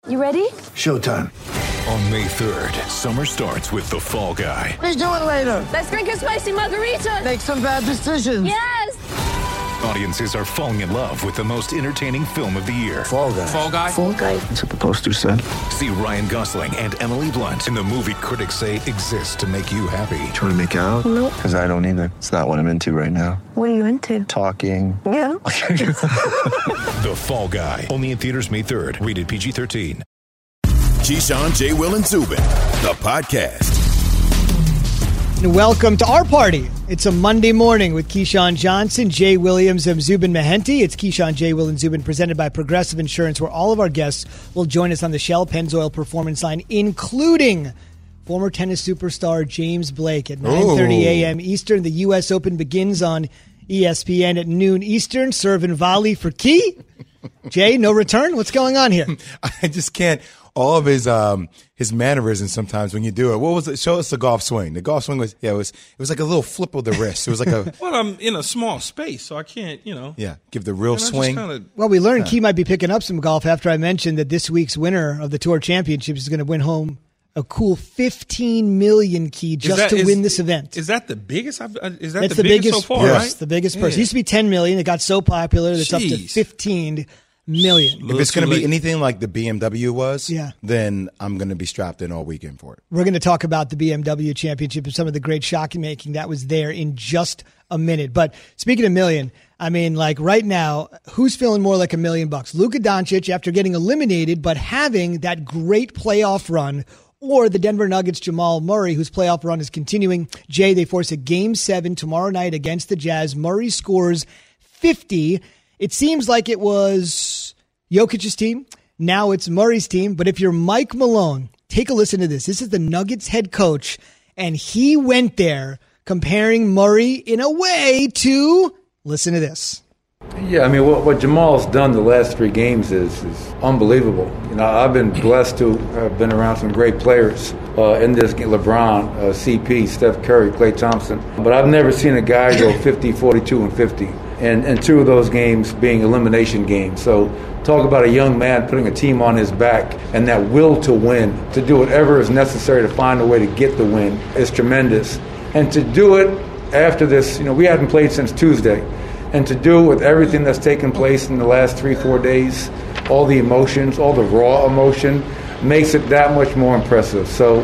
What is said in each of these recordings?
You ready? Showtime. On May 3rd, summer starts with The Fall Guy. Let's do it later. Let's drink a spicy margarita. Make some bad decisions. Yes! Audiences are falling in love with the most entertaining film of the year. Fall Guy. Fall Guy? Fall Guy. That's what the poster said. See Ryan Gosling and Emily Blunt in the movie critics say exists to make you happy. Trying to make it out? Nope. Because I don't either. It's not what I'm into right now. What are you into? Talking. Yeah. The Fall Guy. Only in theaters May 3rd. Rated PG-13. Keyshawn, J. Will, and Zubin, the podcast. Welcome to our party. It's a Monday morning with Keyshawn Johnson, Jay Williams, and Zubin Mehenti. It's Keyshawn, J. Will, and Zubin presented by Progressive Insurance, where all of our guests will join us on the Shell Pennzoil Performance Line, including former tennis superstar James Blake at 9:30 a.m. Eastern. The U.S. Open begins on ESPN at noon Eastern. Serve and volley for Key. Jay, no return? What's going on here? I just can't. All of his mannerisms sometimes when you do it. What was it? Show us the golf swing. The golf swing was it was like a little flip of the wrist. It was like a Well, I'm in a small space, so I can't, give the real swing. Well, we learned Key might be picking up some golf after I mentioned that this week's winner of the Tour Championships is going to win home a cool $15 million, Key, just to win this event. Is that the biggest? Is that That's the biggest so far? Yes, Right? the biggest purse. It used to be $10 million. It got so popular that it's up to Jeez. $15 million. If it's going to be anything like the BMW was, Yeah. then I'm going to be strapped in all weekend for it. We're going to talk about the BMW Championship and some of the great shocking making that was there in just a minute. But speaking of million, I mean, like right now, who's feeling more like $1 million? Luka Doncic after getting eliminated, but having that great playoff run, or the Denver Nuggets' Jamal Murray, whose playoff run is continuing. Jay, they force a Game 7 tomorrow night against the Jazz. Murray scores 50. It seems like it was Jokic's team. Now it's Murray's team. But if you're Mike Malone, take a listen to this. This is the Nuggets head coach, and he went there comparing Murray in a way to, listen to this. Yeah, I mean, what Jamal's done the last 3 games is unbelievable. I've been blessed to have been around some great players in this game. LeBron, CP, Steph Curry, Klay Thompson. But I've never seen a guy go 50, 42, and 50. And 2 of those games being elimination games. So talk about a young man putting a team on his back and that will to win, to do whatever is necessary to find a way to get the win is tremendous. And to do it after this, we hadn't played since Tuesday. And to do it with everything that's taken place in the last 3-4 days, all the emotions, all the raw emotion, makes it that much more impressive. So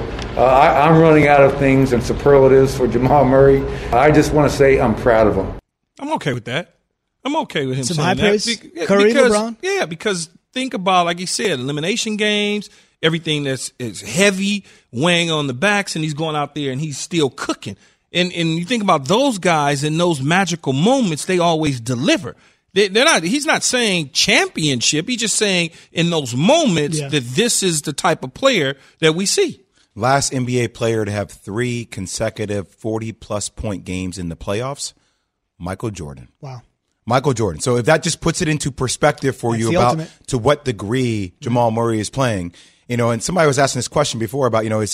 I'm running out of things and superlatives for Jamal Murray. I just want to say I'm proud of him. I'm okay with that. I'm okay with him Some saying high that. praise? Curry, LeBron? Yeah, because think about, like you said, elimination games, everything that's is heavy, weighing on the backs, and he's going out there and he's still cooking. And you think about those guys in those magical moments, they always deliver. They're not. He's not saying championship. He's just saying in those moments that this is the type of player that we see. Last NBA player to have 3 consecutive 40-plus point games in the playoffs, Michael Jordan. Wow. Michael Jordan. So if that just puts it into perspective for That's you the about ultimate. to what degree Jamal Murray is playing, and somebody was asking this question before about, is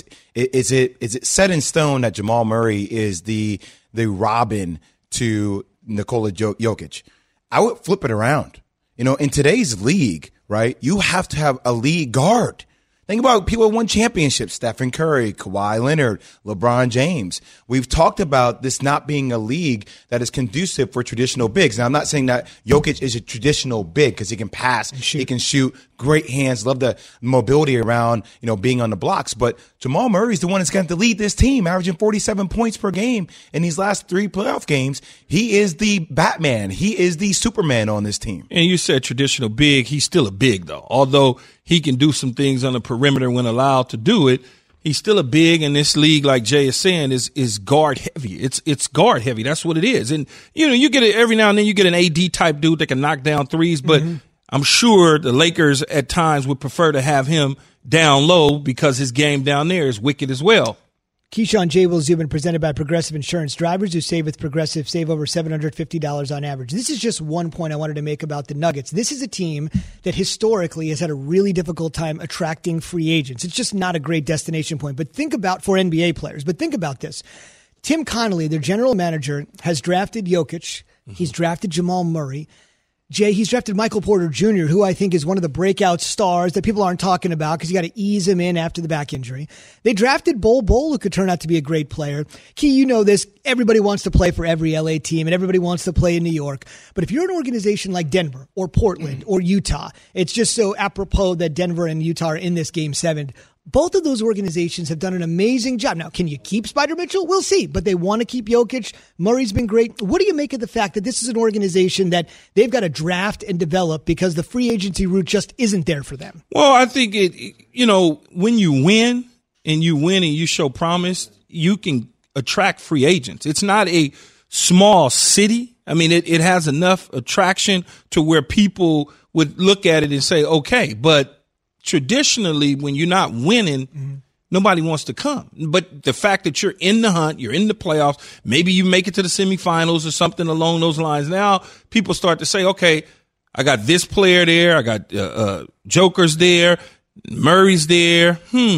it set in stone that Jamal Murray is the Robin to Nikola Jokic? I would flip it around. In today's league, right, you have to have a lead guard. Think about people who won championships, Stephen Curry, Kawhi Leonard, LeBron James. We've talked about this not being a league that is conducive for traditional bigs. Now, I'm not saying that Jokic is a traditional big because he can pass, he can shoot, great hands, love the mobility around, being on the blocks. But Jamal Murray's the one that's going to lead this team, averaging 47 points per game in these last 3 playoff games. He is the Batman. He is the Superman on this team. And you said traditional big. He's still a big, though. Although he can do some things on the perimeter when allowed to do it, he's still a big, and this league, like Jay is saying, is guard heavy. It's guard heavy. That's what it is. And, you get it every now and then, you get an AD type dude that can knock down threes, but I'm sure the Lakers at times would prefer to have him down low because his game down there is wicked as well. Keyshawn, J. Will, Zubin, presented by Progressive Insurance. Drivers who save with Progressive save over $750 on average. This is just one point I wanted to make about the Nuggets. This is a team that historically has had a really difficult time attracting free agents. It's just not a great destination point. But think about, for NBA players, but think about this. Tim Connolly, their general manager, has drafted Jokic. He's drafted Jamal Murray. Jay, he's drafted Michael Porter Jr., who I think is one of the breakout stars that people aren't talking about because you got to ease him in after the back injury. They drafted Bol Bol, who could turn out to be a great player. Key, you know this. Everybody wants to play for every LA team, and everybody wants to play in New York. But if you're an organization like Denver or Portland or Utah, it's just so apropos that Denver and Utah are in this Game 7. Both of those organizations have done an amazing job. Now, can you keep Spider Mitchell? We'll see. But they want to keep Jokic. Murray's been great. What do you make of the fact that this is an organization that they've got to draft and develop because the free agency route just isn't there for them? Well, I think when you win and you show promise, you can attract free agents. It's not a small city. I mean, it has enough attraction to where people would look at it and say, okay, but traditionally, when you're not winning, nobody wants to come. But the fact that you're in the hunt, you're in the playoffs, maybe you make it to the semifinals or something along those lines. Now people start to say, okay, I got this player there. I got Joker's there. Murray's there.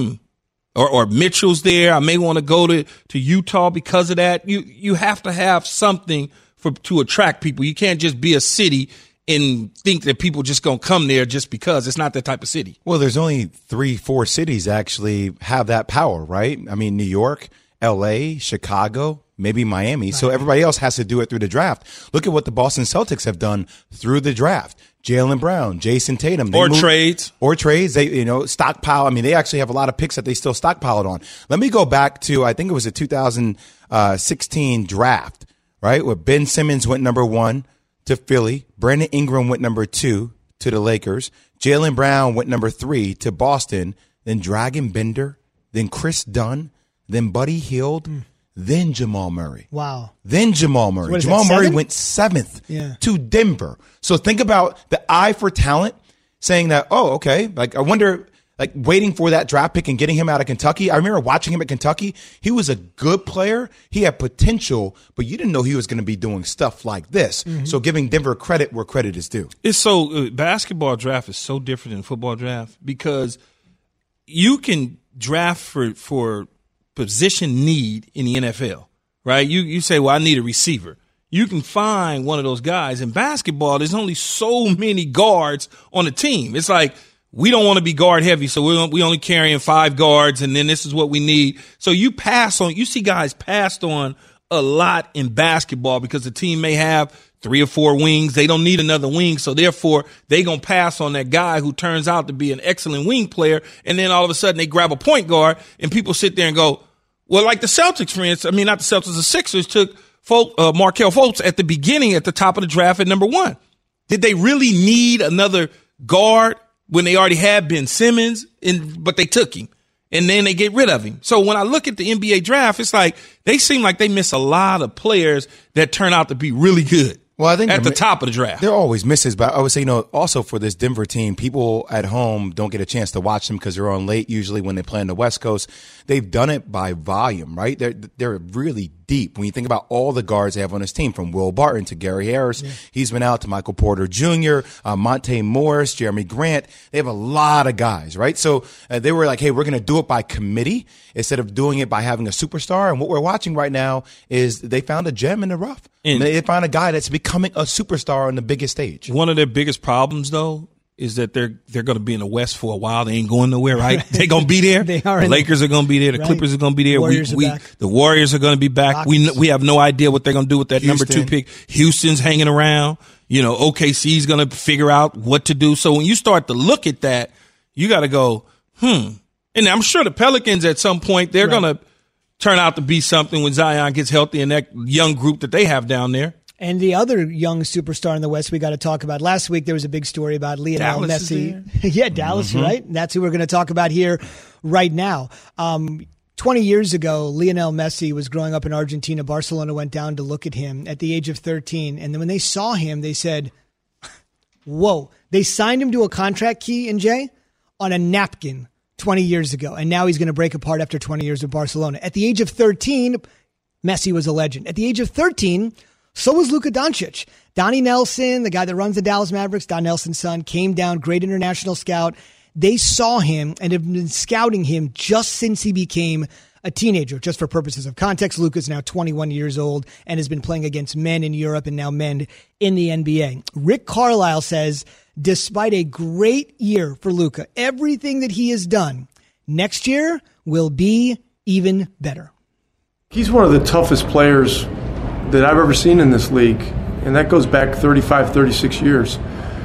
Or Mitchell's there. I may want to go to Utah because of that. You have to have something to attract people. You can't just be a city and think that people just going to come there just because. It's not that type of city. Well, there's only 3-4 cities actually have that power, right? I mean, New York, L.A., Chicago, maybe Miami. Right. So everybody else has to do it through the draft. Look at what the Boston Celtics have done through the draft. Jaylen Brown, Jason Tatum. Trades. They, stockpile. I mean, they actually have a lot of picks that they still stockpiled on. Let me go back to, I think it was a 2016 draft, right? Where Ben Simmons went number 1 to Philly. Brandon Ingram went number 2 to the Lakers. Jaylen Brown went number 3 to Boston. Then Dragan Bender. Then Chris Dunn. Then Buddy Hield. Then Jamal Murray. Wow. Then Jamal Murray. So Jamal Murray went 7th to Denver. So think about the eye for talent saying that, oh, okay. Like, I wonder, like, waiting for that draft pick and getting him out of Kentucky. I remember watching him at Kentucky. He was a good player. He had potential, but you didn't know he was going to be doing stuff like this. So giving Denver credit where credit is due. It's so basketball draft is so different than football draft because you can draft for position need in the NFL, right? You say, well, I need a receiver. You can find one of those guys. In basketball, there's only so many guards on a team. It's like, we don't want to be guard heavy, so we only carrying 5 guards, and then this is what we need. So you see guys passed on a lot in basketball because the team may have 3 or 4 wings. They don't need another wing, so therefore they going to pass on that guy who turns out to be an excellent wing player, and then all of a sudden they grab a point guard, and people sit there and go, well, like the Celtics, for instance, I mean, not the Celtics, the Sixers took Markelle Fultz at the beginning at the top of the draft at number 1. Did they really need another guard when they already had Ben Simmons, but they took him, and then they get rid of him? So when I look at the NBA draft, it's like they seem like they miss a lot of players that turn out to be really good. Well, I think at the top of the draft, there are always misses, but I would say, also for this Denver team, people at home don't get a chance to watch them because they're on late usually when they play on the West Coast. They've done it by volume, right? They're really deep. When you think about all the guards they have on this team, from Will Barton to Gary Harris, he's been out, to Michael Porter Jr., Monte Morris, Jeremy Grant. They have a lot of guys, right? So they were like, hey, we're going to do it by committee instead of doing it by having a superstar. And what we're watching right now is they found a gem in the rough. And they found a guy that's becoming a superstar on the biggest stage. One of their biggest problems, though, is that they're going to be in the West for a while. They ain't going nowhere, right? They're going to be there. They are. The Lakers are going to be there. The Clippers are going to be there. The Warriors are going to be back. We have no idea what they're going to do with that number 2 pick. Houston's hanging around. OKC's going to figure out what to do. So when you start to look at that, you got to go, And I'm sure the Pelicans at some point, they're going to turn out to be something when Zion gets healthy and that young group that they have down there. And the other young superstar in the West we got to talk about. Last week there was a big story about Lionel Messi. Yeah, Dallas, right? And that's who we're going to talk about here right now. 20 years ago, Lionel Messi was growing up in Argentina. Barcelona went down to look at him at the age of 13. And then when they saw him, they said, whoa. They signed him to a contract, Key and Jay, on a napkin 20 years ago. And now he's going to break apart after 20 years with Barcelona. At the age of 13, Messi was a legend. At the age of 13, so was Luka Doncic. Donnie Nelson, the guy that runs the Dallas Mavericks, Don Nelson's son, came down, great international scout. They saw him and have been scouting him just since he became a teenager. Just for purposes of context, Luka is now 21 years old and has been playing against men in Europe and now men in the NBA. Rick Carlisle says, despite a great year for Luka, everything that he has done, next year will be even better. He's one of the toughest players that I've ever seen in this league, and that goes back 35, 36 years.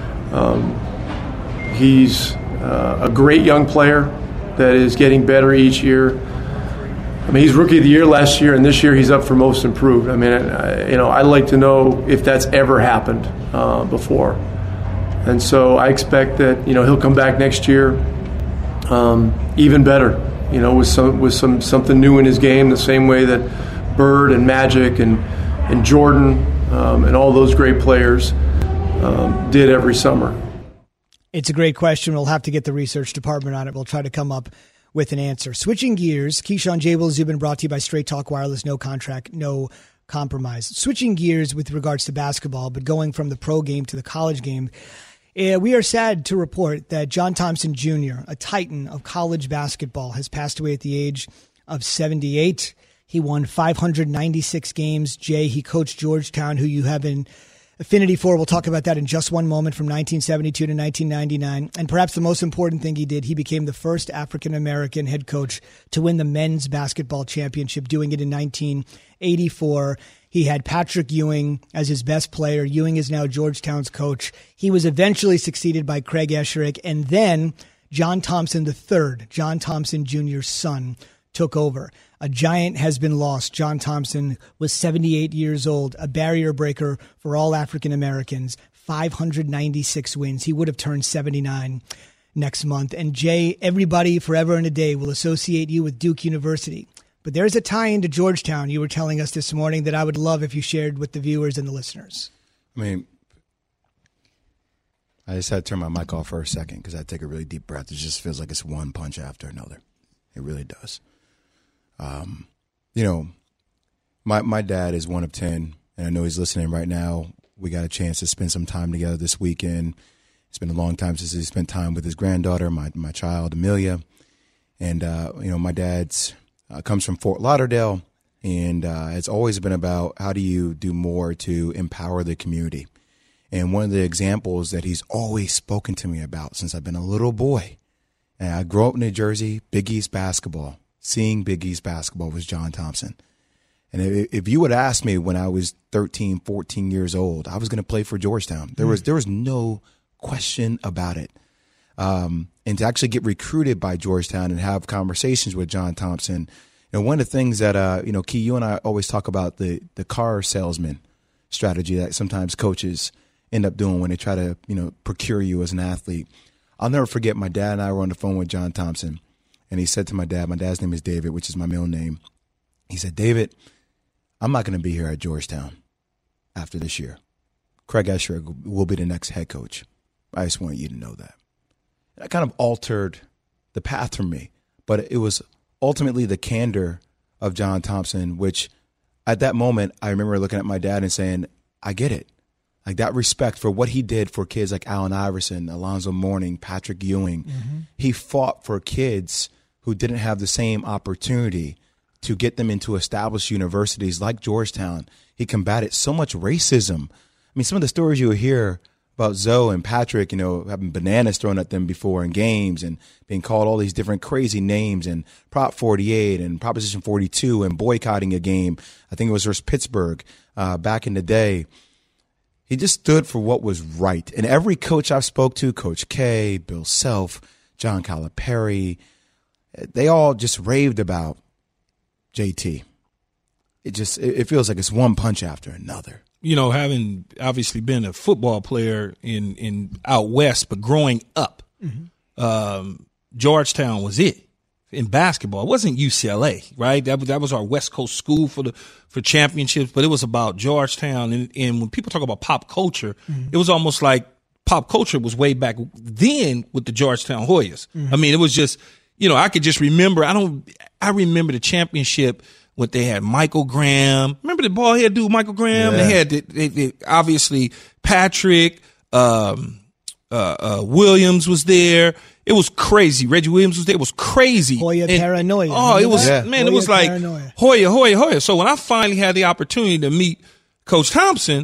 He's a great young player that is getting better each year. I mean, he's Rookie of the Year last year, and this year he's up for Most Improved. I mean, I'd like to know if that's ever happened before. And so I expect that, he'll come back next year even better, with something new in his game, the same way that Bird and Magic and Jordan and all those great players did every summer. It's a great question. We'll have to get the research department on it. We'll try to come up with an answer. Switching gears, Keyshawn, J. Will Zubin brought to you by Straight Talk Wireless. No contract, no compromise. Switching gears with regards to basketball, but going from the pro game to the college game, we are sad to report that John Thompson Jr., a titan of college basketball, has passed away at the age of 78. He won 596 games. Jay, he coached Georgetown, who you have an affinity for. We'll talk about that in just one moment, from 1972 to 1999. And perhaps the most important thing he did, he became the first African-American head coach to win the men's basketball championship, doing it in 1984. He had Patrick Ewing as his best player. Ewing is now Georgetown's coach. He was eventually succeeded by Craig Esherick, and then John Thompson III, John Thompson Jr.'s son, took over. A giant has been lost. John Thompson was 78 years old, a barrier breaker for all African Americans, 596 wins. He would have turned 79 next month. And Jay, everybody forever and a day will associate you with Duke University. But there's a tie into Georgetown you were telling us this morning that I would love if you shared with the viewers and the listeners. I mean, I just had to turn my mic off for a second because I take a really deep breath. It just feels like it's one punch after another. It really does. My dad is one of 10, and I know he's listening right now. We got a chance to spend some time together this weekend. It's been a long time since he spent time with his granddaughter, my child, Amelia. And, my dad's comes from Fort Lauderdale, and it's always been about how do you do more to empower the community. And one of the examples that he's always spoken to me about since I've been a little boy, and I grew up in New Jersey, Big East basketball. Seeing Big East basketball was John Thompson. And if you would ask me when I was 13, 14 years old, I was going to play for Georgetown. There was no question about it. And to actually get recruited by Georgetown and have conversations with John Thompson, one of the things that, Key, you and I always talk about the car salesman strategy that sometimes coaches end up doing when they try to, procure you as an athlete. I'll never forget my dad and I were on the phone with John Thompson. And he said to my dad's name is David, which is my middle name. He said, David, I'm not going to be here at Georgetown after this year. Craig Esherick will be the next head coach. I just want you to know that. And that kind of altered the path for me. But it was ultimately the candor of John Thompson, which at that moment, I remember looking at my dad and saying, I get it. Like that respect for what he did for kids like Allen Iverson, Alonzo Mourning, Patrick Ewing. Mm-hmm. He fought for kids who didn't have the same opportunity to get them into established universities like Georgetown. He combated so much racism. I mean, some of the stories you hear about Zoe and Patrick, having bananas thrown at them before in games and being called all these different crazy names and Prop 48 and Proposition 42 and boycotting a game. I think it was versus Pittsburgh back in the day. He just stood for what was right. And every coach I've spoke to, Coach K, Bill Self, John Calipari, they all just raved about JT. It feels like it's one punch after another. Having obviously been a football player in out west, but growing up, Georgetown was it in basketball. It wasn't UCLA, right? That was our West Coast school for championships, but it was about Georgetown. And when people talk about pop culture, it was almost like pop culture was way back then with the Georgetown Hoyas. I mean, it was just, I could just remember. I remember the championship when they had Michael Graham. Remember the ball head dude, Michael Graham? Yeah. They had obviously Patrick, Williams was there. It was crazy. Reggie Williams was there. It was crazy. Hoya paranoia. Oh, it was, man, Hoya it was like paranoia. Hoya. So when I finally had the opportunity to meet Coach Thompson,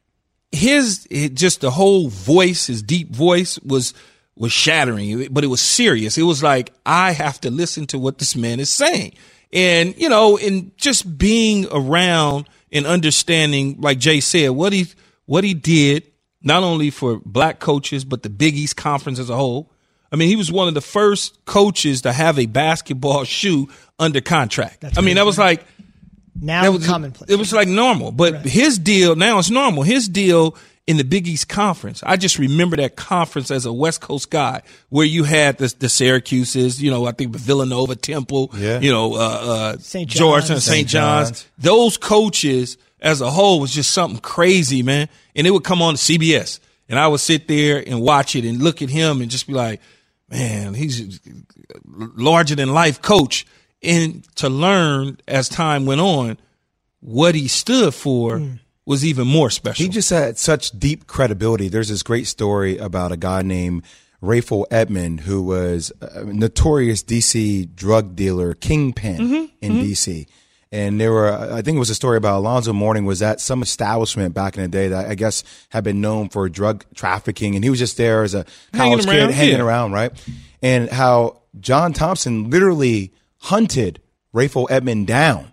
just the whole voice, his deep voice was shattering, but it was serious. It was like, I have to listen to what this man is saying. And, and just being around and understanding, like Jay said, what he did, not only for black coaches, but the Big East Conference as a whole. I mean, he was one of the first coaches to have a basketball shoe under contract. That was like, now it's commonplace. It was like normal, but his deal now it's normal. His deal in the Big East Conference, I just remember that conference as a West Coast guy, where you had the Syracuses, I think Villanova, Temple, St. Georgetown, St. John's. Those coaches as a whole was just something crazy, man. And it would come on to CBS, and I would sit there and watch it and look at him and just be like, man, he's a larger than life coach. And to learn as time went on what he stood for was even more special. He just had such deep credibility. There's this great story about a guy named Rayful Edmond, who was a notorious D.C. drug dealer, kingpin in D.C. And I think it was a story about Alonzo Mourning was at some establishment back in the day that I guess had been known for drug trafficking. And he was just there as a college kid hanging around, right? And how John Thompson literally hunted Rayful Edmond down.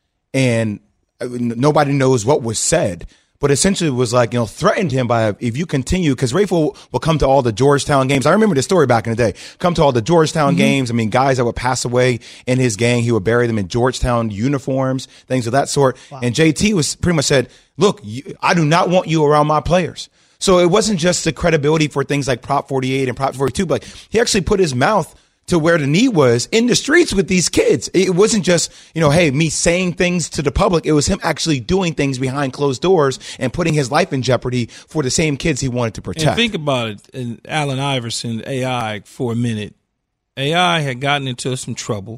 And nobody knows what was said, but essentially it was like, threatened him by, if you continue, because Rayful will come to all the Georgetown games. I remember this story back in the day. Come to all the Georgetown games. I mean, guys that would pass away in his gang, he would bury them in Georgetown uniforms, things of that sort. Wow. And JT was pretty much said, look, I do not want you around my players. So it wasn't just the credibility for things like Prop 48 and Prop 42, but he actually put his mouth to where the need was in the streets with these kids. It wasn't just, hey, me saying things to the public. It was him actually doing things behind closed doors and putting his life in jeopardy for the same kids he wanted to protect. And think about it, and Allen Iverson, AI, for a minute. AI had gotten into some trouble,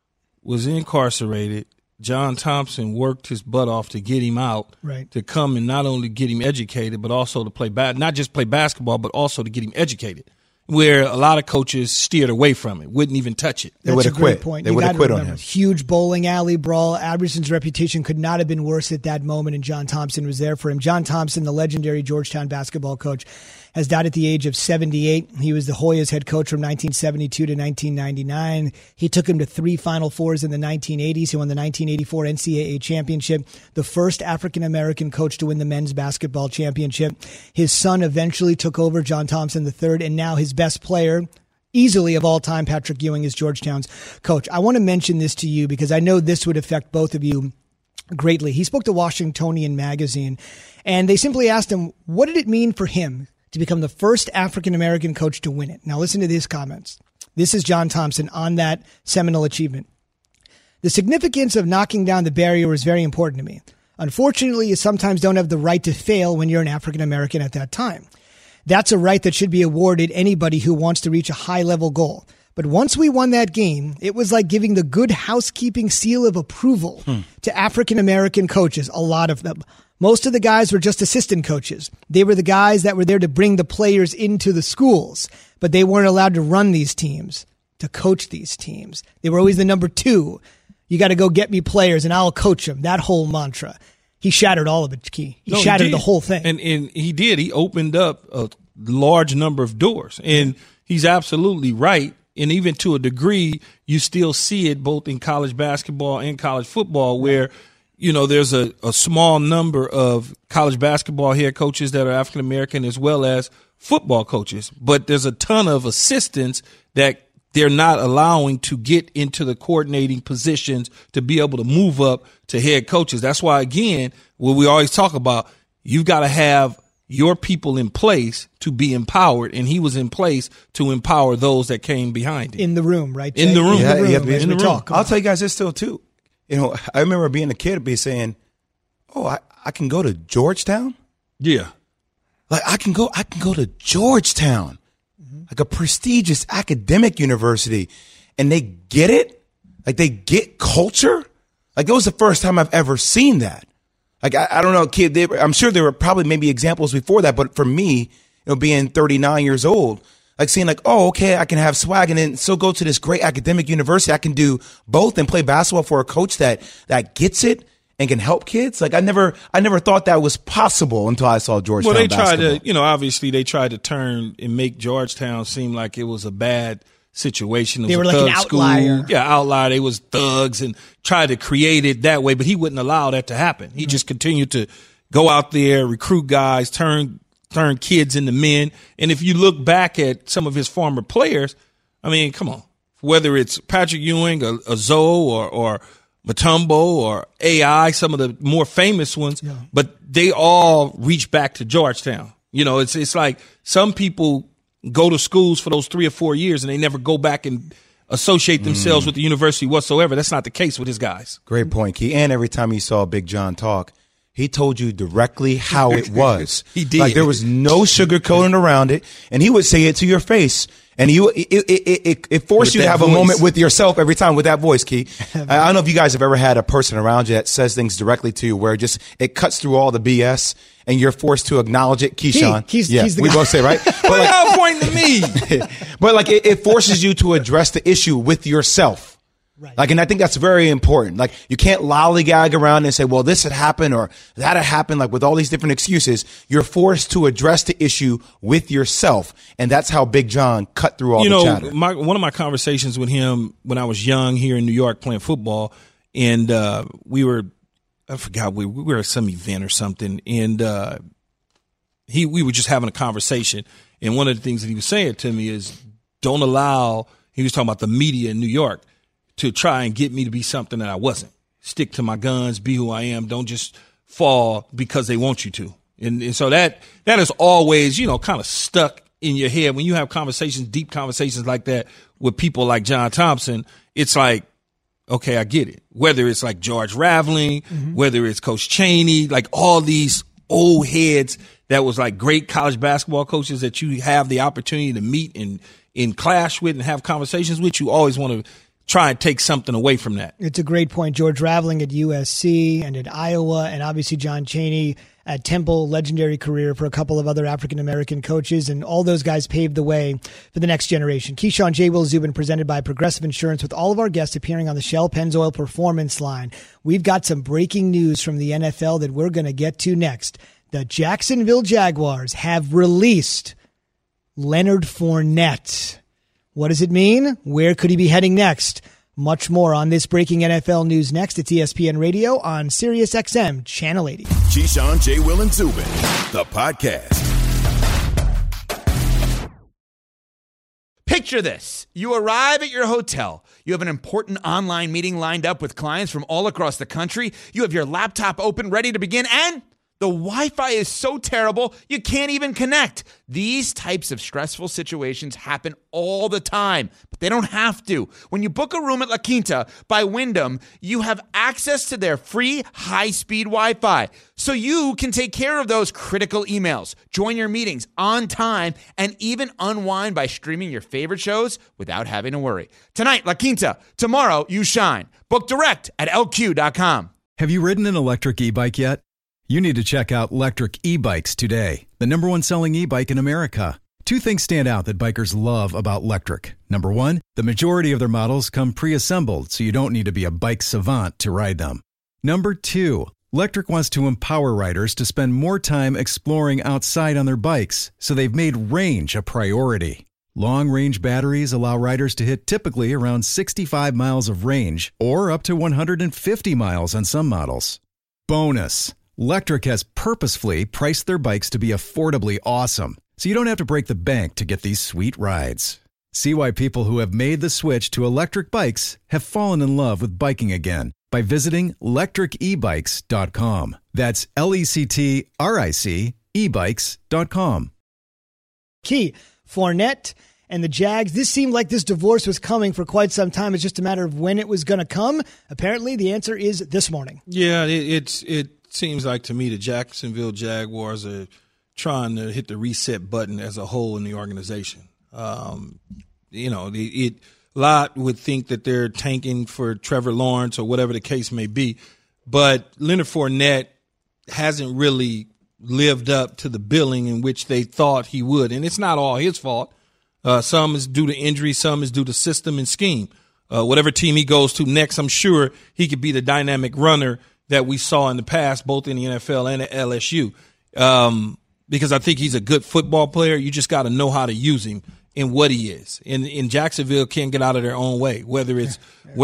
was incarcerated. John Thompson worked his butt off to get him out, to come and not only get him educated, but also to play not just play basketball, but also to get him educated. Where a lot of coaches steered away from it, wouldn't even touch it. They would have quit. They would have quit on him. Huge bowling alley brawl. Iverson's reputation could not have been worse at that moment, and John Thompson was there for him. John Thompson, the legendary Georgetown basketball coach, has died at the age of 78. He was the Hoyas head coach from 1972 to 1999. He took him to 3 Final Fours in the 1980s. He won the 1984 NCAA championship, the first African-American coach to win the men's basketball championship. His son eventually took over, John Thompson III, and now his best player, easily of all time, Patrick Ewing, is Georgetown's coach. I want to mention this to you because I know this would affect both of you greatly. He spoke to Washingtonian magazine, and they simply asked him, what did it mean for him to become the first African-American coach to win it? Now listen to these comments. This is John Thompson on that seminal achievement. The significance of knocking down the barrier was very important to me. Unfortunately, you sometimes don't have the right to fail when you're an African-American at that time. That's a right that should be awarded anybody who wants to reach a high-level goal. But once we won that game, it was like giving the good housekeeping seal of approval to African-American coaches, a lot of them. Most of the guys were just assistant coaches. They were the guys that were there to bring the players into the schools, but they weren't allowed to run these teams, to coach these teams. They were always the number 2. You got to go get me players and I'll coach them. That whole mantra. He shattered all of it, Key. He shattered the whole thing. And he did. He opened up a large number of doors. And he's absolutely right. And even to a degree, you still see it both in college basketball and college football where, there's a small number of college basketball head coaches that are African-American as well as football coaches. But there's a ton of assistants that they're not allowing to get into the coordinating positions to be able to move up to head coaches. That's why, again, what we always talk about, you've got to have your people in place to be empowered, and he was in place to empower those that came behind him. In the room, right? In the room. Yeah, you have to be in the room. I'll tell you guys this still, too. I remember being a kid be saying, oh, I can go to Georgetown? Yeah. Like, I can go to Georgetown, like a prestigious academic university, and they get it? Like, they get culture? Like, it was the first time I've ever seen that. Like, I don't know, kid. I'm sure there were probably maybe examples before that, but for me, being 39 years old, Like seeing like, oh, okay, I can have swag and then still go to this great academic university. I can do both and play basketball for a coach that gets it and can help kids. Like I never thought that was possible until I saw Georgetown basketball. Well, they tried to, obviously they tried to turn and make Georgetown seem like it was a bad situation. They were like an outlier. School. Yeah, outlier. They was thugs and tried to create it that way, but he wouldn't allow that to happen. He just continued to go out there, recruit guys, turn kids into men. And if you look back at some of his former players, I mean, come on, whether it's Patrick Ewing, a Zoe or Mutombo or AI, some of the more famous ones, but they all reach back to Georgetown. It's like some people go to schools for those 3 or 4 years and they never go back and associate themselves with the university whatsoever. That's not the case with his guys. Great point, Key. And every time you saw Big John talk, he told you directly how it was. He did. Like there was no sugarcoating around it, and he would say it to your face. And it forced you to have a moment with yourself every time with that voice, Key. I don't know if you guys have ever had a person around you that says things directly to you where it cuts through all the BS and you're forced to acknowledge it. Keyshawn. He's the we guy. both say, right? But Why y'all pointing to me? But like it forces you to address the issue with yourself. Right. Like, and I think that's very important. Like, you can't lollygag around and say, well, this had happened or that had happened, like with all these different excuses. You're forced to address the issue with yourself. And that's how Big John cut through all the chatter. One of my conversations with him when I was young here in New York playing football, and we were at some event or something, and we were just having a conversation. And one of the things that he was saying to me is, don't allow, he was talking about the media in New York, to try and get me to be something that I wasn't. Stick to my guns, be who I am. Don't just fall because they want you to. And so that is always, kind of stuck in your head. When you have conversations, deep conversations like that with people like John Thompson, it's like, okay, I get it. Whether it's like George Raveling, whether it's Coach Chaney, like all these old heads that was like great college basketball coaches that you have the opportunity to meet and clash with and have conversations with, you always want to try and take something away from that. It's a great point. George Raveling at USC and at Iowa, and obviously John Chaney at Temple, legendary career for a couple of other African-American coaches, and all those guys paved the way for the next generation. Keyshawn, J. Will Zubin, presented by Progressive Insurance, with all of our guests appearing on the Shell Pennzoil Performance Line. We've got some breaking news from the NFL that we're going to get to next. The Jacksonville Jaguars have released Leonard Fournette. What does it mean? Where could he be heading next? Much more on this breaking NFL news next. It's ESPN Radio on Sirius XM, Channel 80. Keyshawn, J. Will, and Zubin, the podcast. Picture this. You arrive at your hotel. You have an important online meeting lined up with clients from all across the country. You have your laptop open, ready to begin, and the Wi-Fi is so terrible, you can't even connect. These types of stressful situations happen all the time, but they don't have to. When you book a room at La Quinta by Wyndham, you have access to their free high-speed Wi-Fi, so you can take care of those critical emails, join your meetings on time, and even unwind by streaming your favorite shows without having to worry. Tonight, La Quinta. Tomorrow, you shine. Book direct at LQ.com. Have you ridden an electric e-bike yet? You need to check out Lectric E-Bikes today, the #1 selling e-bike in America. Two things stand out that bikers love about Lectric. Number one, the majority of their models come pre-assembled, so you don't need to be a bike savant to ride them. Number two, Lectric wants to empower riders to spend more time exploring outside on their bikes, so they've made range a priority. Long-range batteries allow riders to hit typically around 65 miles of range, or up to 150 miles on some models. Bonus! Lectric has purposefully priced their bikes to be affordably awesome, so you don't have to break the bank to get these sweet rides. See why people who have made the switch to electric bikes have fallen in love with biking again by visiting lectricebikes.com. That's LECTRIC ebikes.com. Key, Fournette and the Jags, this seemed like this divorce was coming for quite some time. It's just a matter of when it was going to come. Apparently, the answer is this morning. Yeah, it seems like to me the Jacksonville Jaguars are trying to hit the reset button as a whole in the organization. A lot would think that they're tanking for Trevor Lawrence or whatever the case may be, but Leonard Fournette hasn't really lived up to the billing in which they thought he would, and it's not all his fault. Some is due to injury. Some is due to system and scheme. Whatever team he goes to next, I'm sure he could be the dynamic runner that we saw in the past, both in the NFL and at LSU. Because I think he's a good football player. You just got to know how to use him in what he is. And Jacksonville can't get out of their own way, whether it's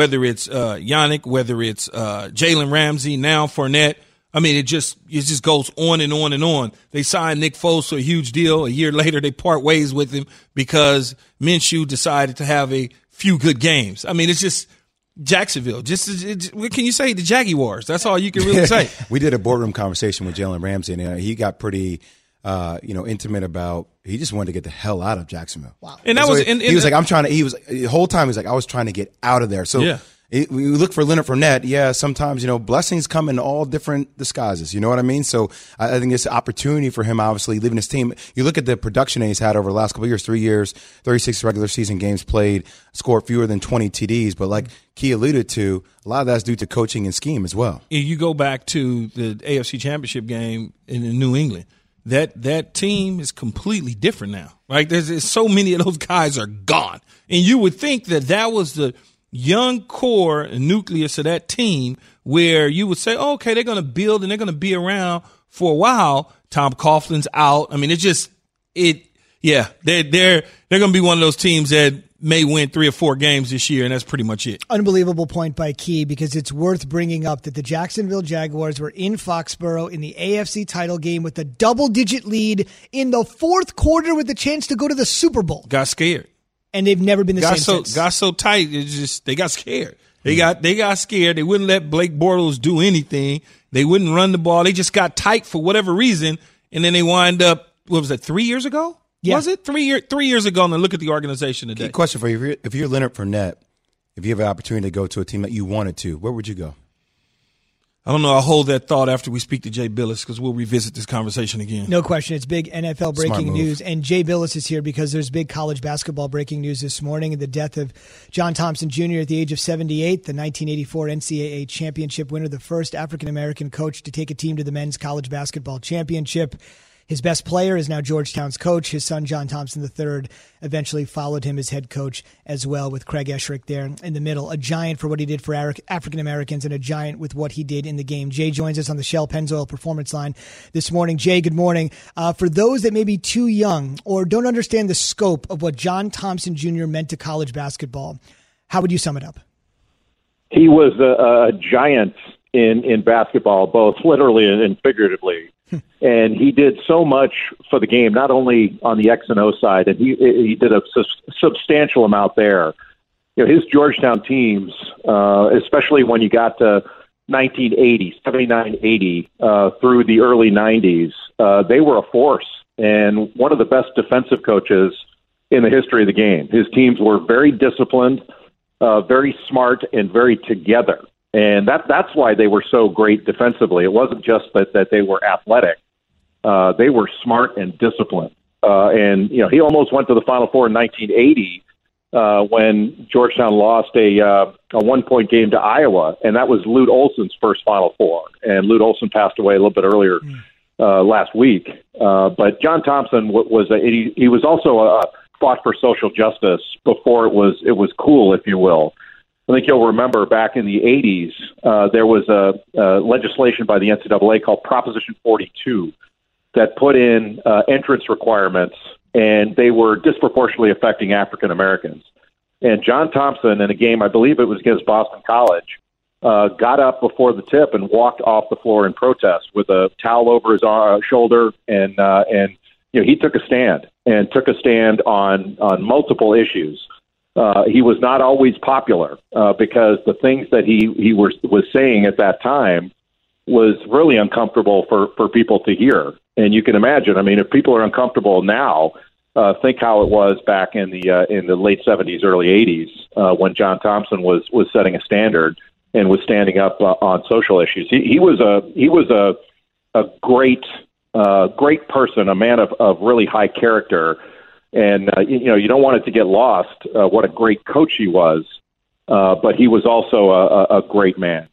Yannick, whether it's Jalen Ramsey, now Fournette. I mean, it just goes on and on and on. They signed Nick Foles to a huge deal. A year later, they part ways with him because Minshew decided to have a few good games. I mean, it's just Jacksonville. What can you say? The Jaguars. That's all you can really say. We did a boardroom conversation with Jalen Ramsey, and he got pretty intimate about he just wanted to get the hell out of Jacksonville. Wow. And that was he was like, I'm trying to. He was the whole time. He was like, I was trying to get out of there. So. Yeah. We look for Leonard Fournette. Yeah, sometimes, blessings come in all different disguises. You know what I mean? So I think it's an opportunity for him, obviously, leaving his team. You look at the production that he's had over the last couple of years, 3 years, 36 regular season games played, scored fewer than 20 TDs. But like Key alluded to, a lot of that's due to coaching and scheme as well. You go back to the AFC Championship game in New England. That team is completely different now, right? There's so many of those guys are gone. And you would think that was the young core and nucleus of that team where you would say, oh, okay, they're going to build and they're going to be around for a while. Tom Coughlin's out. I mean, they're going to be one of those teams that may win 3 or 4 games this year, and that's pretty much it. Unbelievable point by Key, because it's worth bringing up that the Jacksonville Jaguars were in Foxborough in the AFC title game with a double-digit lead in the fourth quarter with the chance to go to the Super Bowl. Got scared. And they've never been the same since. Got so tight, they got scared. They got scared. They wouldn't let Blake Bortles do anything. They wouldn't run the ball. They just got tight for whatever reason, and then they wind up. What was that? 3 years ago? Yeah. Was it 3 years ago? And then look at the organization today. Question for you: if you're Leonard Fournette, if you have an opportunity to go to a team that you wanted to, where would you go? I don't know. I'll hold that thought after we speak to Jay Billis, because we'll revisit this conversation again. No question. It's big NFL breaking news. And Jay Billis is here because there's big college basketball breaking news this morning. The death of John Thompson Jr. at the age of 78, the 1984 NCAA championship winner, the first African-American coach to take a team to the men's college basketball championship. His best player is now Georgetown's coach. His son, John Thompson III, eventually followed him as head coach as well, with Craig Esherick there in the middle. A giant for what he did for African-Americans and a giant with what he did in the game. Jay joins us on the Shell Pennzoil Performance Line this morning. Jay, good morning. For those that may be too young or don't understand the scope of what John Thompson Jr. meant to college basketball, how would you sum it up? He was a giant in basketball, both literally and figuratively. And he did so much for the game, not only on the X and O side, and he did a substantial amount there. His Georgetown teams, especially when you got to 1980, 79, 80, through the early 90s, they were a force and one of the best defensive coaches in the history of the game. His teams were very disciplined, very smart, and very together. And that's why they were so great defensively. It wasn't just that they were athletic. They were smart and disciplined. And he almost went to the Final Four in 1980 when Georgetown lost a 1-point game to Iowa, and that was Lute Olson's first Final Four. And Lute Olson passed away a little bit earlier last week. But John Thompson he was also fought for social justice before it was cool, if you will. I think you'll remember back in the 80s, there was a legislation by the NCAA called Proposition 42 that put in entrance requirements, and they were disproportionately affecting African Americans. And John Thompson, in a game, I believe it was against Boston College, got up before the tip and walked off the floor in protest with a towel over his shoulder, and he took a stand on multiple issues. He was not always popular because the things that he was saying at that time was really uncomfortable for people to hear. And you can imagine, I mean, if people are uncomfortable now, think how it was back in the late 70s, early 80s when John Thompson was setting a standard and was standing up on social issues. He was a great person, a man of really high character. And, you don't want it to get lost what a great coach he was, but he was also a great man.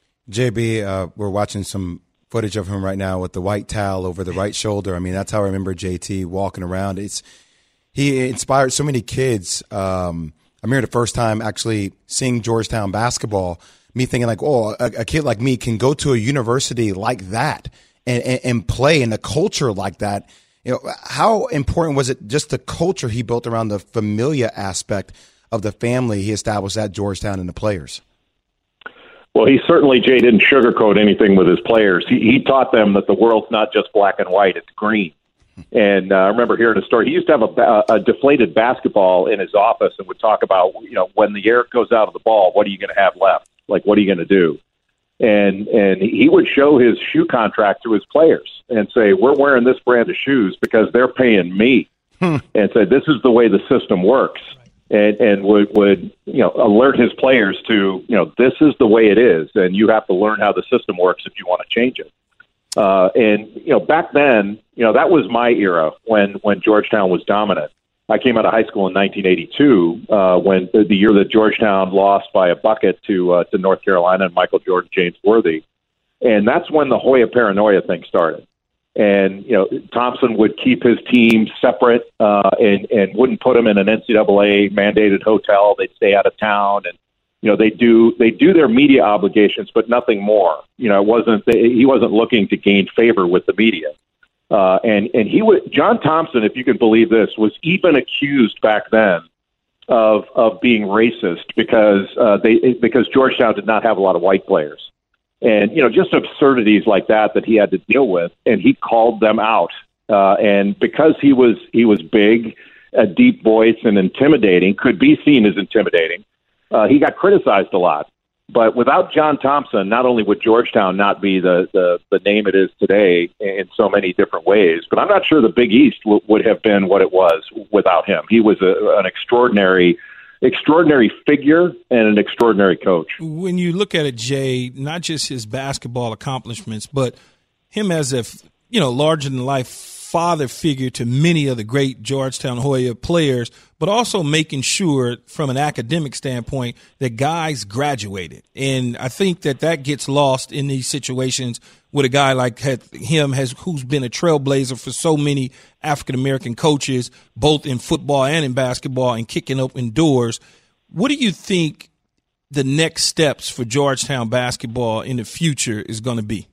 JB, we're watching some footage of him right now with the white towel over the right shoulder. I mean, that's how I remember JT walking around. he inspired so many kids. I remember the first time actually seeing Georgetown basketball, me thinking like, oh, a kid like me can go to a university like that and play in a culture like that. You know, how important was it just the culture he built around the familia aspect of the family he established at Georgetown and the players? Well, he certainly, Jay, didn't sugarcoat anything with his players. He taught them that the world's not just black and white, it's green. And I remember hearing a story. He used to have a deflated basketball in his office and would talk about, you know, when the air goes out of the ball, what are you going to have left? Like, what are you going to do? And he would show his shoe contract to his players and say, we're wearing this brand of shoes because they're paying me. And say, this is the way the system works. And would you know, alert his players to, you know, this is the way it is, and you have to learn how the system works if you want to change it. And, you know, back then, you know, that was my era when Georgetown was dominant. I came out of high school in 1982 when the year that Georgetown lost by a bucket to North Carolina and Michael Jordan, James Worthy. And that's when the Hoya paranoia thing started. And, you know, Thompson would keep his team separate and wouldn't put them in an NCAA mandated hotel. They'd stay out of town, and, you know, they do their media obligations, but nothing more. You know, he wasn't looking to gain favor with the media. And John Thompson, if you can believe this, was even accused back then of being racist because Georgetown did not have a lot of white players. And, you know, just absurdities like that he had to deal with, and he called them out. And because he was big, a deep voice, and intimidating, could be seen as intimidating, he got criticized a lot. But without John Thompson, not only would Georgetown not be the name it is today in so many different ways, but I'm not sure the Big East would have been what it was without him. He was an extraordinary figure and an extraordinary coach. When you look at it, Jay, not just his basketball accomplishments, but him as a, you know, larger than life father figure to many of the great Georgetown Hoya players, but also making sure from an academic standpoint that guys graduated. And I think that gets lost in these situations with a guy like him who's been a trailblazer for so many African-American coaches, both in football and in basketball, and kicking open doors. What do you think the next steps for Georgetown basketball in the future is going to be?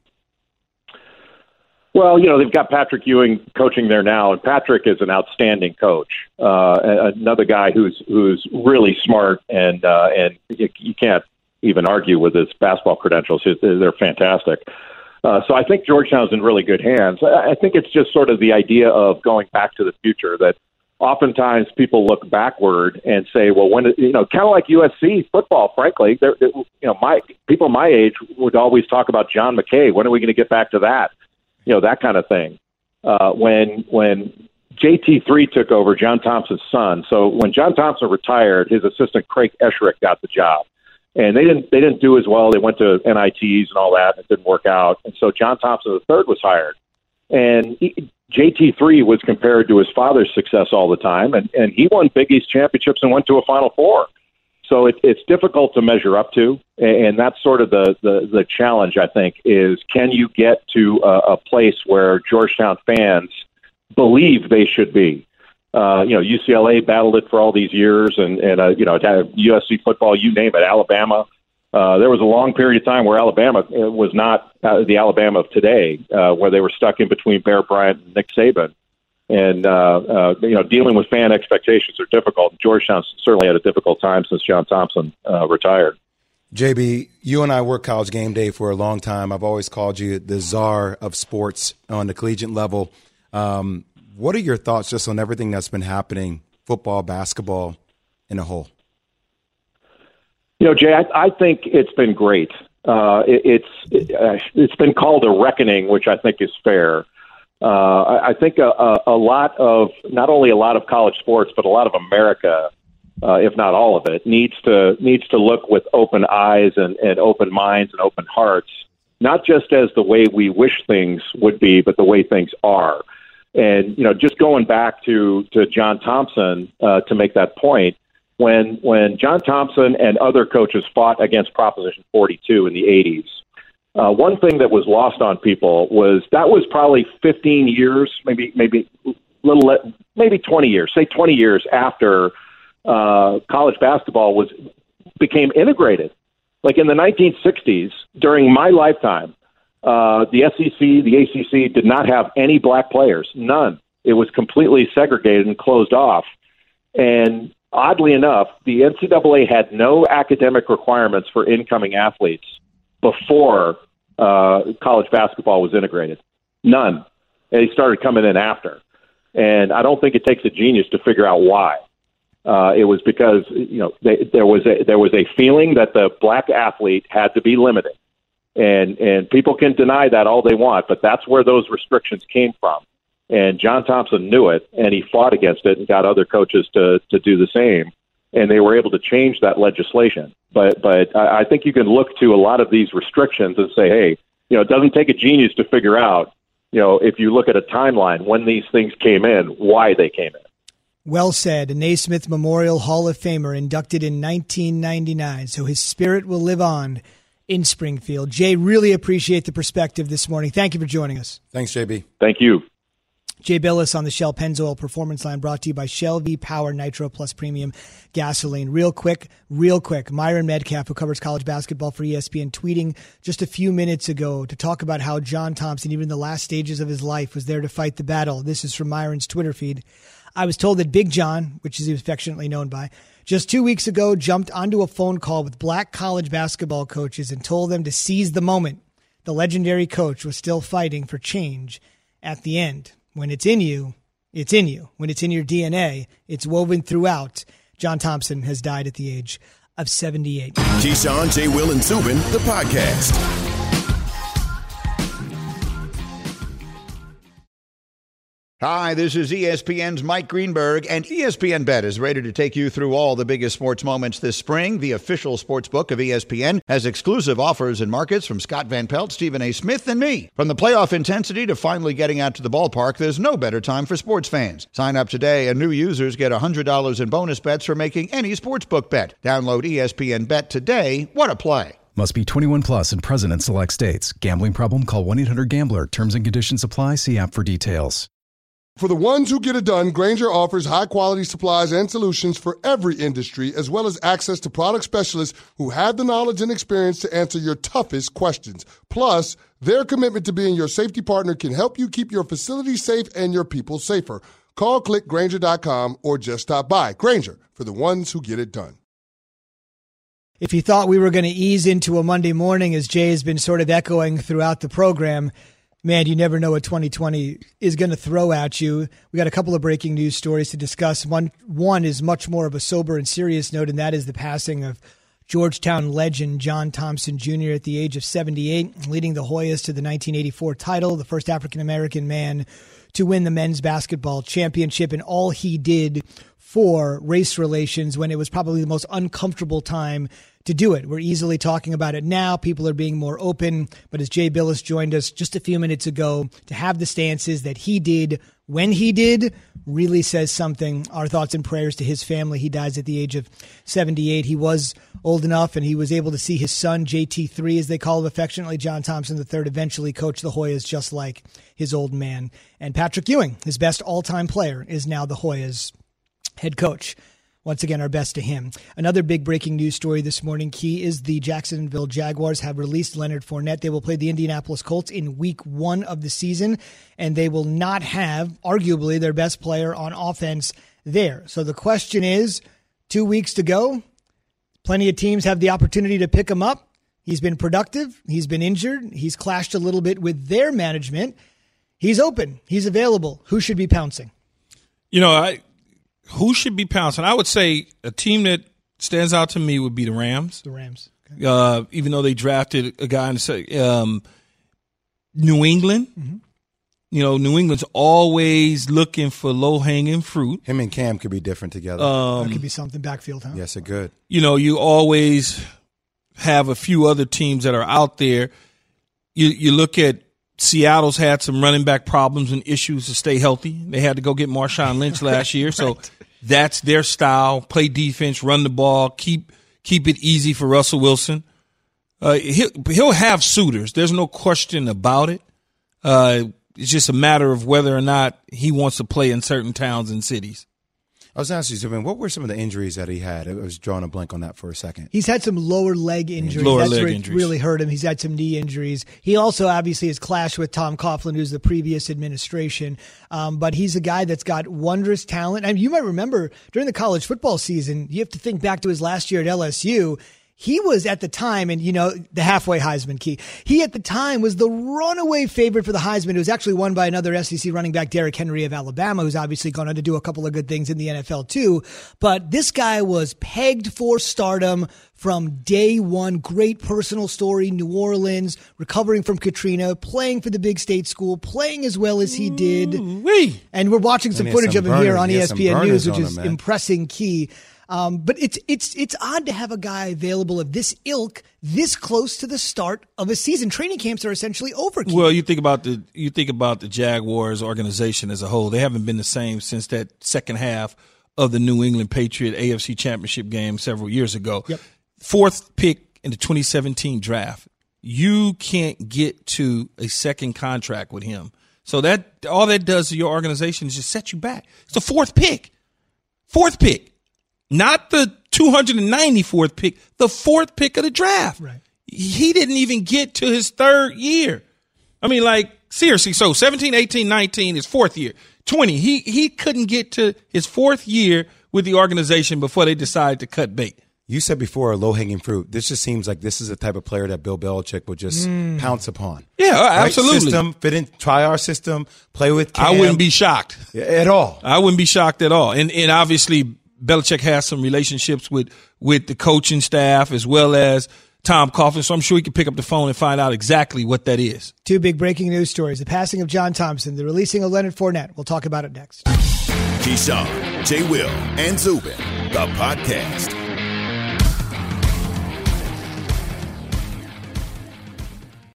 Well, you know, they've got Patrick Ewing coaching there now, and Patrick is an outstanding coach. Another guy who's really smart, and you can't even argue with his basketball credentials. They're fantastic. So I think Georgetown's in really good hands. I think it's just sort of the idea of going back to the future, that oftentimes people look backward and say, well, when, you know, kind of like USC football, frankly, you know, people my age would always talk about John McKay. When are we going to get back to that? You know, that kind of thing. When JT3 took over, John Thompson's son. So when John Thompson retired, his assistant Craig Esherick got the job. And they didn't do as well. They went to NITs and all that, and it didn't work out. And so John Thompson III was hired. And JT3 was compared to his father's success all the time, and he won Big East championships and went to a Final Four. So it's difficult to measure up to, and that's sort of the challenge, I think, is can you get to a place where Georgetown fans believe they should be? You know, UCLA battled it for all these years, and you know, USC football, you name it, Alabama. There was a long period of time where Alabama was not the Alabama of today, where they were stuck in between Bear Bryant and Nick Saban. And, you know, dealing with fan expectations are difficult. Georgetown's certainly had a difficult time since John Thompson retired. JB, you and I worked College Game Day for a long time. I've always called you the czar of sports on the collegiate level. What are your thoughts just on everything that's been happening, football, basketball, in a whole? You know, Jay, I think it's been great. It's been called a reckoning, which I think is fair. I think a lot of, not only a lot of college sports, but a lot of America, if not all of it, needs to look with open eyes and open minds and open hearts, not just as the way we wish things would be, but the way things are. And, you know, just going back to John Thompson to make that point, when John Thompson and other coaches fought against Proposition 42 in the 80s, one thing that was lost on people was that was probably 15 years, maybe maybe 20 years, say 20 years after college basketball became integrated. Like in the 1960s, during my lifetime, the SEC, the ACC did not have any black players, none. It was completely segregated and closed off. And oddly enough, the NCAA had no academic requirements for incoming athletes before college basketball was integrated. None. And they started coming in after. And I don't think it takes a genius to figure out why. It was because there was a feeling that the black athlete had to be limited, and people can deny that all they want, but that's where those restrictions came from. And John Thompson knew it, and he fought against it and got other coaches to do the same, and they were able to change that legislation. But I think you can look to a lot of these restrictions and say, hey, it doesn't take a genius to figure out, if you look at a timeline when these things came in, why they came in. Well said. A Naismith Memorial Hall of Famer inducted in 1999, so his spirit will live on in Springfield. Jay, really appreciate the perspective this morning. Thank you for joining us. Thanks, JB. Thank you. Jay Billis on the Shell Pennzoil Performance Line, brought to you by Shell V-Power Nitro Plus Premium Gasoline. Real quick, Myron Medcalf, who covers college basketball for ESPN, tweeting just a few minutes ago to talk about how John Thompson, even in the last stages of his life, was there to fight the battle. This is from Myron's Twitter feed. I was told that Big John, which is affectionately known by, just 2 weeks ago jumped onto a phone call with black college basketball coaches and told them to seize the moment. The legendary coach was still fighting for change at the end. When it's in you, it's in you. When it's in your DNA, it's woven throughout. John Thompson has died at the age of 78. Keyshawn, J. Will, and Zubin, the podcast. Hi, this is ESPN's Mike Greenberg, and ESPN Bet is ready to take you through all the biggest sports moments this spring. The official sports book of ESPN has exclusive offers and markets from Scott Van Pelt, Stephen A. Smith, and me. From the playoff intensity to finally getting out to the ballpark, there's no better time for sports fans. Sign up today, and new users get $100 in bonus bets for making any sportsbook bet. Download ESPN Bet today. What a play. Must be 21 plus and present in select states. Gambling problem? Call 1-800-GAMBLER. Terms and conditions apply. See app for details. For the ones who get it done, Grainger offers high-quality supplies and solutions for every industry, as well as access to product specialists who have the knowledge and experience to answer your toughest questions. Plus, their commitment to being your safety partner can help you keep your facility safe and your people safer. Call, click Grainger.com, or just stop by. Grainger, for the ones who get it done. If you thought we were going to ease into a Monday morning, as Jay has been sort of echoing throughout the program, man, you never know what 2020 is going to throw at you. We got a couple of breaking news stories to discuss. One is much more of a sober and serious note, and that is the passing of Georgetown legend John Thompson Jr. at the age of 78, leading the Hoyas to the 1984 title, the first African-American man to win the men's basketball championship, and all he did for race relations when it was probably the most uncomfortable time to do it. We're easily talking about it now. People are being more open. But as Jay Billis joined us just a few minutes ago, to have the stances that he did when he did really says something. Our thoughts and prayers to his family. He dies at the age of 78. He was old enough, and he was able to see his son, JT3, as they call him affectionately, John Thompson III, eventually coach the Hoyas just like his old man. And Patrick Ewing, his best all-time player, is now the Hoyas head coach. Once again, our best to him. Another big breaking news story this morning, Key, is the Jacksonville Jaguars have released Leonard Fournette. They will play the Indianapolis Colts in week 1 of the season, and they will not have, arguably, their best player on offense there. So the question is, 2 weeks to go. Plenty of teams have the opportunity to pick him up. He's been productive. He's been injured. He's clashed a little bit with their management. He's open. He's available. Who should be pouncing? Who should be pouncing? I would say a team that stands out to me would be the Rams. The Rams. Okay. Even though they drafted a guy in New England. Mm-hmm. New England's always looking for low-hanging fruit. Him and Cam could be different together. That could be something backfield, huh? Yes, it could. You always have a few other teams that are out there. You look at Seattle's had some running back problems and issues to stay healthy. They had to go get Marshawn Lynch last year, right. So that's their style: play defense, run the ball, keep it easy for Russell Wilson. He'll have suitors. There's no question about it. It's just a matter of whether or not he wants to play in certain towns and cities. I was asking you, Zubin, what were some of the injuries that he had? I was drawing a blank on that for a second. He's had some lower leg injuries. That's where it really hurt him. He's had some knee injuries. He also obviously has clashed with Tom Coughlin, who's the previous administration. But he's a guy that's got wondrous talent. And you might remember during the college football season, you have to think back to his last year at LSU. He was at the time, and the halfway Heisman key. He at the time was the runaway favorite for the Heisman. It was actually won by another SEC running back, Derrick Henry of Alabama, who's obviously gone on to do a couple of good things in the NFL too. But this guy was pegged for stardom from day one. Great personal story, New Orleans, recovering from Katrina, playing for the big state school, playing as well as he did. Ooh-wee. And we're watching some footage of him here on ESPN News, which is impressing key. But it's odd to have a guy available of this ilk this close to the start of a season. Training camps are essentially over. Well, you think about the Jaguars organization as a whole. They haven't been the same since that second half of the New England Patriot AFC Championship game several years ago. Yep. 4th pick in the 2017 draft. You can't get to a second contract with him. So that all that does to your organization is just set you back. It's the 4th pick. 4th pick. Not the 294th pick, the 4th pick of the draft. Right. He didn't even get to his 3rd year. I mean, seriously, so 17, 18, 19, his 4th year. 20, he couldn't get to his 4th year with the organization before they decided to cut bait. You said before, low-hanging fruit. This just seems like this is the type of player that Bill Belichick would just pounce upon. Yeah, absolutely. System, fit in, try our system, play with Cam. I wouldn't be shocked. At all. I wouldn't be shocked at all. And obviously, Belichick has some relationships with the coaching staff as well as Tom Coughlin, so I'm sure he can pick up the phone and find out exactly what that is. 2 big breaking news stories. The passing of John Thompson, the releasing of Leonard Fournette. We'll talk about it next. Keyshawn, J. Will, and Zubin, the podcast.